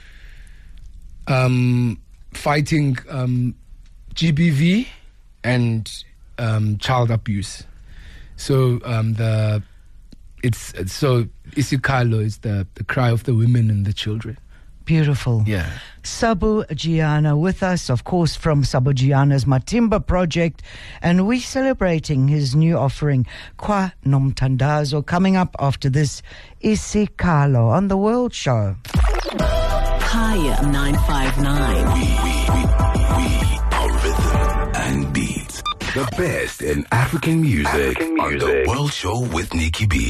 [SPEAKER 4] um, fighting um, G B V and um, child abuse. So um, the it's so Isikalo is the the cry of the women and the children.
[SPEAKER 3] Beautiful.
[SPEAKER 4] Yeah.
[SPEAKER 3] Sabu Giana with us, of course, from Sabu Giana's Matimba project. And we're celebrating his new offering, Kwanomthandazo, coming up after this, Isikalo, on The World Show.
[SPEAKER 1] Kaya nine five nine.
[SPEAKER 2] We, we, we are rhythm and beats. The best in African music,
[SPEAKER 5] African
[SPEAKER 2] on The
[SPEAKER 5] music.
[SPEAKER 2] World Show with Nikki B.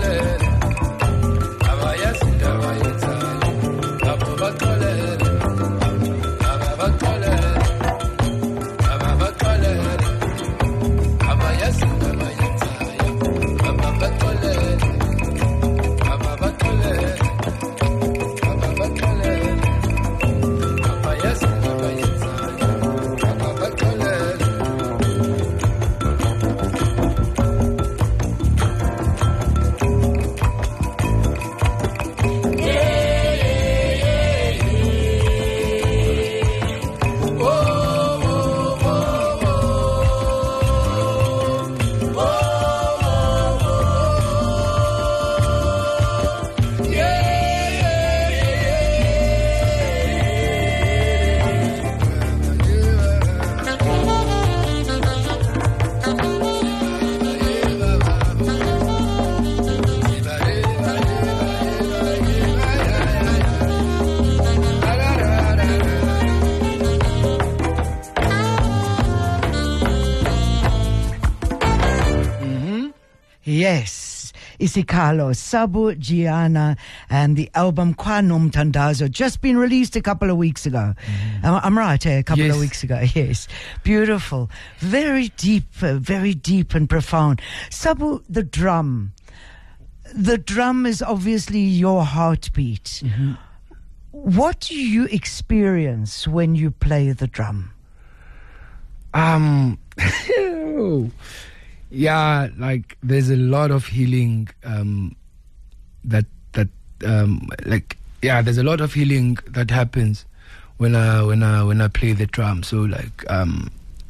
[SPEAKER 3] Yes, Isikhalo, Sabu Giana, and the album Kwano Mtandazo, just been released a couple of weeks ago. Mm-hmm. I'm, I'm right, eh? a couple
[SPEAKER 4] yes.
[SPEAKER 3] of weeks ago, yes. Beautiful. Very deep, uh, very deep and profound. Sabu, the drum. The drum is obviously your heartbeat. Mm-hmm. What do you experience when you play the drum?
[SPEAKER 4] Um... Yeah, like there's a lot of healing um, that that um, like yeah, there's a lot of healing that happens when I when I when I play the drum. So like um,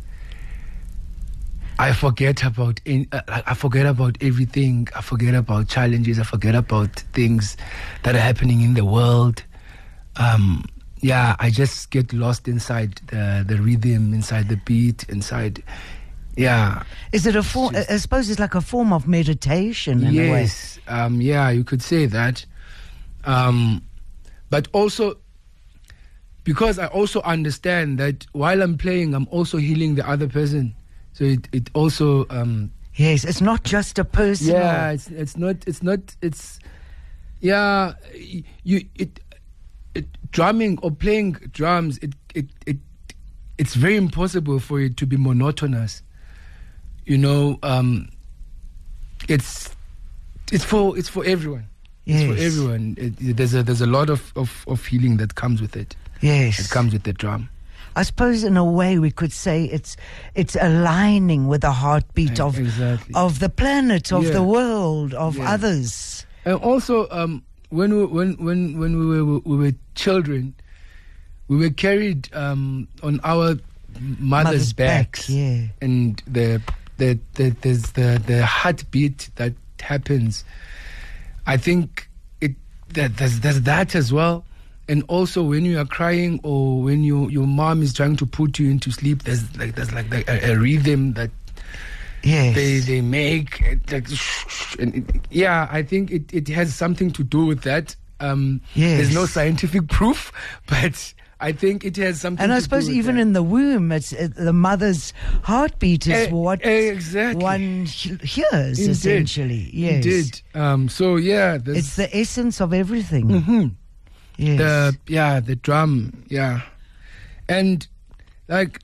[SPEAKER 4] I forget about in, uh, I forget about everything. I forget about challenges. I forget about things that are happening in the world. Um, yeah, I just get lost inside the the rhythm, inside the beat, inside. Yeah.
[SPEAKER 3] Is it a form? I suppose it's like a form of meditation in a way.
[SPEAKER 4] Yes. Um, yeah, you could say that. Um, but also, because I also understand that while I'm playing, I'm also healing the other person. So it, it also... Um,
[SPEAKER 3] yes, it's not just a personal...
[SPEAKER 4] Yeah, it's it's not... It's not... It's... Yeah, you... It, it drumming or playing drums, it, it, it it's very impossible for it to be monotonous. You know, um, it's it's for it's for everyone.
[SPEAKER 3] Yes.
[SPEAKER 4] It's for everyone. It, it, there's a there's a lot of, of, of healing that comes with it.
[SPEAKER 3] Yes,
[SPEAKER 4] it comes with the drum.
[SPEAKER 3] I suppose in a way we could say it's it's aligning with the heartbeat of
[SPEAKER 4] exactly.
[SPEAKER 3] of the planet, of
[SPEAKER 4] yeah.
[SPEAKER 3] the world, of
[SPEAKER 4] yeah.
[SPEAKER 3] others.
[SPEAKER 4] And also, um, when we when when when we were we were children, we were carried um, on our mother's,
[SPEAKER 3] Mother's
[SPEAKER 4] backs,
[SPEAKER 3] back, yeah.
[SPEAKER 4] and the the, the there's the the heartbeat that happens. I think it that there's, there's that as well. And also when you are crying or when you your mom is trying to put you into sleep, there's like there's like a, a rhythm that
[SPEAKER 3] yes.
[SPEAKER 4] they they make like and it, yeah, I think it, it has something to do with that. Um,
[SPEAKER 3] yes.
[SPEAKER 4] There's no scientific proof, but I think it has something
[SPEAKER 3] and
[SPEAKER 4] to
[SPEAKER 3] I suppose
[SPEAKER 4] do with
[SPEAKER 3] even
[SPEAKER 4] that.
[SPEAKER 3] in the womb, it's uh, the mother's heartbeat is
[SPEAKER 4] Eh,
[SPEAKER 3] what
[SPEAKER 4] exactly.
[SPEAKER 3] one he- hears,
[SPEAKER 4] Indeed.
[SPEAKER 3] essentially. Yes.
[SPEAKER 4] Indeed. Um, so yeah, there's-
[SPEAKER 3] It's the essence of everything.
[SPEAKER 4] Mhm.
[SPEAKER 3] Yes.
[SPEAKER 4] The yeah, the drum, yeah, and like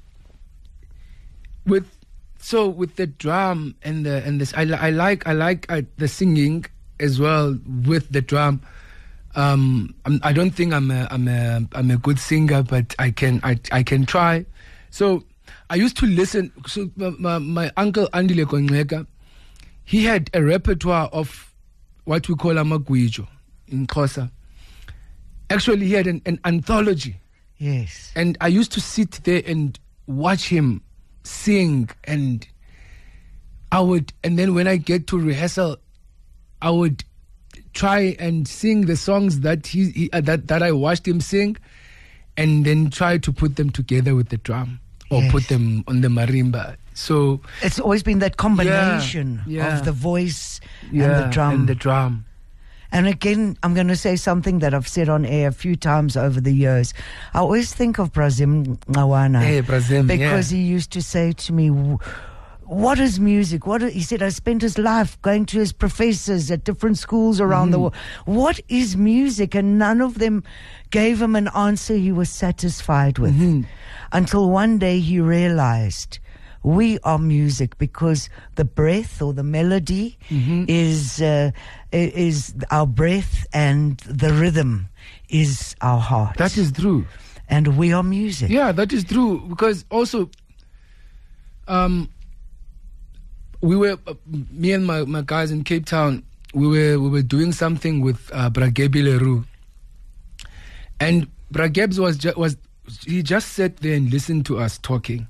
[SPEAKER 4] with so with the drum and the and this, I, li- I like I like uh, the singing as well with the drum. Um, I'm, I don't think I'm a I'm a I'm a good singer, but I can I I can try. So I used to listen. So my, my, my uncle Andile Kongeka, he had a repertoire of what we call amagwijo in Xhosa. Actually, he had an, an anthology.
[SPEAKER 3] Yes.
[SPEAKER 4] And I used to sit there and watch him sing, and I would, and then when I get to rehearsal, I would try and sing the songs that he, he uh, that that I watched him sing, and then try to put them together with the drum or
[SPEAKER 3] Yes.
[SPEAKER 4] put them on the marimba. So
[SPEAKER 3] It's always been that combination
[SPEAKER 4] Yeah, yeah.
[SPEAKER 3] of the voice
[SPEAKER 4] yeah,
[SPEAKER 3] and the drum.
[SPEAKER 4] and the drum.
[SPEAKER 3] And again, I'm going to say something that I've said on air a few times over the years. I always think of Brazim Ngawana.
[SPEAKER 4] Hey, Brazim,
[SPEAKER 3] because
[SPEAKER 4] yeah.
[SPEAKER 3] he used to say to me, "W- what is music? What he said, I spent his life going to his professors at different schools around mm-hmm. the world. What is music? And none of them gave him an answer he was satisfied with. Mm-hmm. Until one day he realized we are music, because the breath or the melody mm-hmm. is uh, is our breath, and the rhythm is our heart.
[SPEAKER 4] That is true.
[SPEAKER 3] And we are music.
[SPEAKER 4] Yeah, that is true. Because also, um, we were uh, me and my, my guys in Cape Town. We were we were doing something with uh, Bragebi Leroux, and Bragebs was ju- was he just sat there and listened to us talking,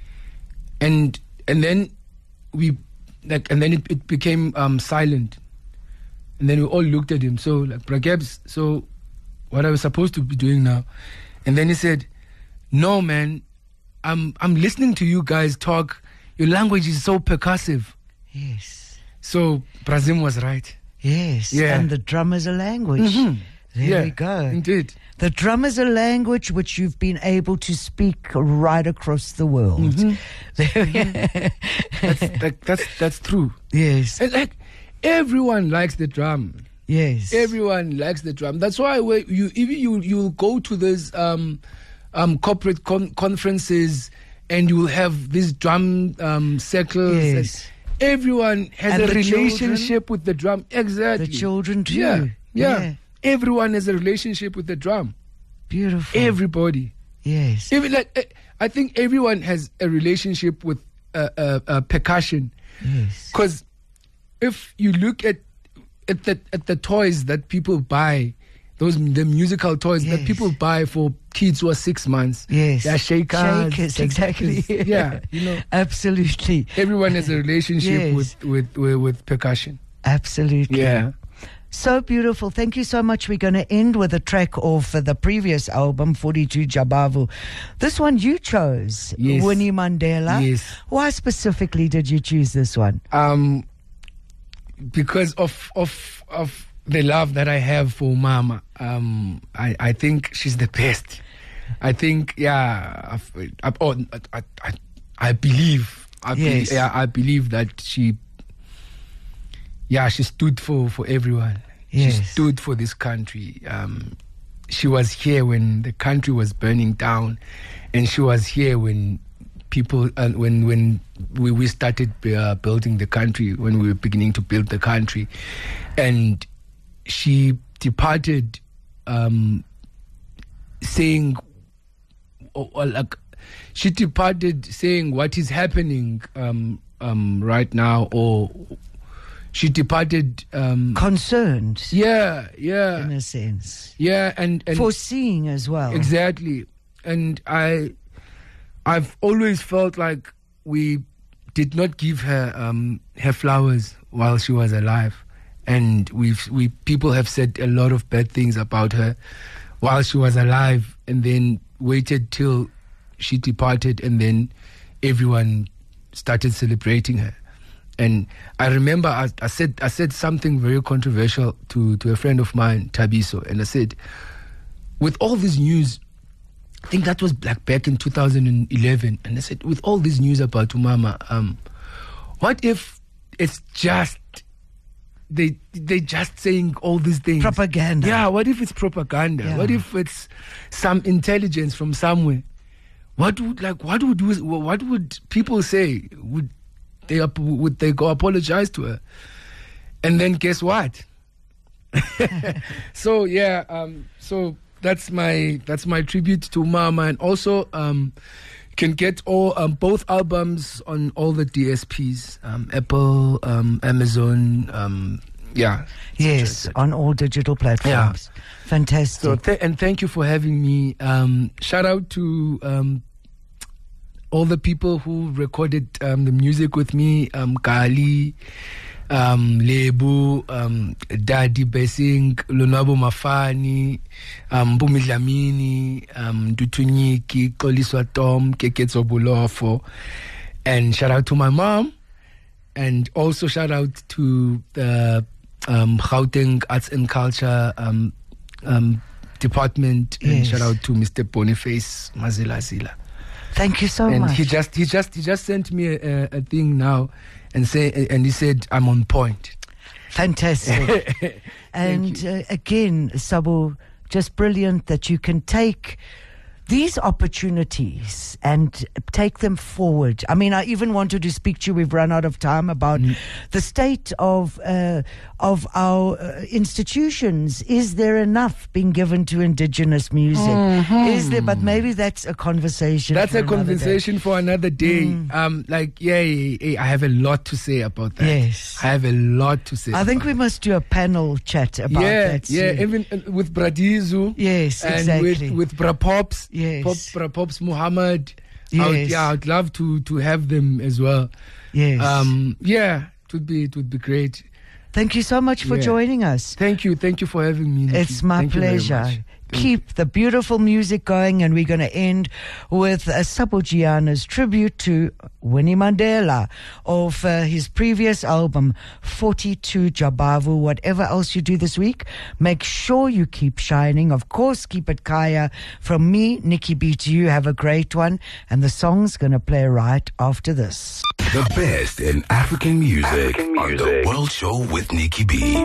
[SPEAKER 4] and and then we like and then it, it became um, silent, and then we all looked at him. So like Bragebs, so what are we supposed to be doing now? And then he said, "No, man, I'm I'm listening to you guys talk. Your language is so percussive."
[SPEAKER 3] Yes.
[SPEAKER 4] So Brazim was right.
[SPEAKER 3] Yes.
[SPEAKER 4] Yeah.
[SPEAKER 3] And the drum is a language.
[SPEAKER 4] Mm-hmm.
[SPEAKER 3] There
[SPEAKER 4] yeah,
[SPEAKER 3] we go.
[SPEAKER 4] Indeed.
[SPEAKER 3] The drum is a language which you've been able to speak right across the world.
[SPEAKER 4] Mm-hmm. that's, that, that's that's true.
[SPEAKER 3] Yes.
[SPEAKER 4] And like everyone likes the drum.
[SPEAKER 3] Yes.
[SPEAKER 4] Everyone likes the drum. That's why where you even you you'll go to these um, um, corporate con- conferences and you will have these drum um, circles.
[SPEAKER 3] Yes.
[SPEAKER 4] Everyone has
[SPEAKER 3] and
[SPEAKER 4] a
[SPEAKER 3] the
[SPEAKER 4] relationship
[SPEAKER 3] children,
[SPEAKER 4] with the drum. Exactly.
[SPEAKER 3] The children too.
[SPEAKER 4] Yeah, yeah.
[SPEAKER 3] yeah.
[SPEAKER 4] Everyone has a relationship with the drum.
[SPEAKER 3] Beautiful.
[SPEAKER 4] Everybody.
[SPEAKER 3] Yes.
[SPEAKER 4] Even like I think everyone has a relationship with uh, uh, uh, percussion.
[SPEAKER 3] Yes.
[SPEAKER 4] Because if you look at at the at the toys that people buy, those the musical toys
[SPEAKER 3] yes.
[SPEAKER 4] that people buy for kids who are six months.
[SPEAKER 3] Yes.
[SPEAKER 4] They're shakers.
[SPEAKER 3] Shakers, exactly.
[SPEAKER 4] Yeah, you know.
[SPEAKER 3] Absolutely.
[SPEAKER 4] Everyone has a relationship
[SPEAKER 3] yes.
[SPEAKER 4] with, with, with, with percussion.
[SPEAKER 3] Absolutely.
[SPEAKER 4] Yeah.
[SPEAKER 3] So beautiful. Thank you so much. We're going to end with a track of uh, the previous album, forty-two Jabavu. This one you chose,
[SPEAKER 4] yes.
[SPEAKER 3] Winnie Mandela.
[SPEAKER 4] Yes.
[SPEAKER 3] Why specifically did you choose this one?
[SPEAKER 4] Um, because of of of the love that I have for Mama. Um, I, I think she's the best. I think, yeah, I've, I, oh, I, I, I believe, I
[SPEAKER 3] yes.
[SPEAKER 4] believe, yeah, I believe that she, yeah, she stood for, for everyone.
[SPEAKER 3] Yes.
[SPEAKER 4] She stood for this country. Um, she was here when the country was burning down, and she was here when people, uh, when when we, we started uh, building the country, when we were beginning to build the country, and she departed um, saying, or, or like, she departed saying what is happening um, um, right now, or she departed um,
[SPEAKER 3] concerned.
[SPEAKER 4] Yeah, yeah,
[SPEAKER 3] in a sense.
[SPEAKER 4] Yeah, and, and
[SPEAKER 3] foreseeing as well.
[SPEAKER 4] Exactly, and I, I've always felt like we did not give her um, her flowers while she was alive. And we've we people have said a lot of bad things about her while she was alive, and then waited till she departed, and then everyone started celebrating her. And I remember I, I said I said something very controversial to, to a friend of mine, Tabiso, and I said, with all this news, I think that was like back in two thousand eleven, and I said, with all this news about Umama, um, what if it's just They they just saying all these things.
[SPEAKER 3] Propaganda.
[SPEAKER 4] Yeah, what if it's propaganda?
[SPEAKER 3] Yeah.
[SPEAKER 4] What if it's some intelligence from somewhere? What would like what would we, what would people say? Would they would they go apologize to her? And then guess what? so yeah, um, so that's my that's my tribute to Mama, and also um, can get all um, both albums on all the D S Ps, um, Apple, um, Amazon, um, yeah.
[SPEAKER 3] Yes, on all digital platforms. Yeah. Fantastic.
[SPEAKER 4] So th- and thank you for having me. Um, shout out to um, all the people who recorded um, the music with me, um, Kali, um, Lebu, um, Daddy Besing, Lonabo Mafani, um, Bumi Dlamini, um, Dutunyiki, Koliswa Tom, Keketso Bulofo, and shout out to my mom, and also shout out to the um, Gauteng Arts and Culture um, um, Department, and
[SPEAKER 3] yes.
[SPEAKER 4] shout out to Mister Boniface Mazila Zila.
[SPEAKER 3] Thank you so
[SPEAKER 4] and
[SPEAKER 3] much.
[SPEAKER 4] he just he just he just sent me a, a thing now, and say and he said I'm on point.
[SPEAKER 3] Fantastic. And uh, again, Sabu, just brilliant that you can take these opportunities and take them forward. I mean, I even wanted to speak to you, we've run out of time, about mm. the state of uh, of our uh, institutions. Is there enough being given to indigenous music? Mm-hmm. Is there? But maybe that's a conversation.
[SPEAKER 4] That's
[SPEAKER 3] for
[SPEAKER 4] a conversation
[SPEAKER 3] day.
[SPEAKER 4] for another day. Mm. Um, like, yeah, yeah, yeah, I have a lot to say about that.
[SPEAKER 3] Yes.
[SPEAKER 4] I have a lot to say
[SPEAKER 3] I think we
[SPEAKER 4] that.
[SPEAKER 3] must do a panel chat about
[SPEAKER 4] yeah,
[SPEAKER 3] that.
[SPEAKER 4] Yeah,
[SPEAKER 3] soon.
[SPEAKER 4] even uh, with Bradizu.
[SPEAKER 3] Yes,
[SPEAKER 4] and
[SPEAKER 3] exactly.
[SPEAKER 4] with, with Bra Pops.
[SPEAKER 3] Yes.
[SPEAKER 4] Pop, Bra Pops Muhammad.
[SPEAKER 3] Yes.
[SPEAKER 4] I would, yeah, I'd love to, to have them as well.
[SPEAKER 3] Yes.
[SPEAKER 4] Um, yeah, it would be, it would be great.
[SPEAKER 3] Thank you so much for
[SPEAKER 4] yeah.
[SPEAKER 3] joining us.
[SPEAKER 4] Thank you. Thank you for having me, Nikki.
[SPEAKER 3] It's my
[SPEAKER 4] Thank
[SPEAKER 3] pleasure. Keep the beautiful music going, and we're going to end with a Sabu Giana's tribute to Winnie Mandela of uh, his previous album, forty-two Jabavu. Whatever else you do this week, make sure you keep shining. Of course, keep it Kaya. From me, Nikki B, to you, have a great one. And the song's going to play right after this.
[SPEAKER 2] The best in African music,
[SPEAKER 5] African music.
[SPEAKER 2] on The World Show with Nikki B.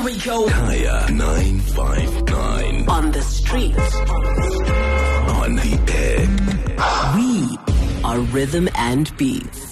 [SPEAKER 1] we go.
[SPEAKER 2] Kaya nine five nine.
[SPEAKER 1] On the street.
[SPEAKER 2] On the air.
[SPEAKER 1] We are Rhythm and Beats.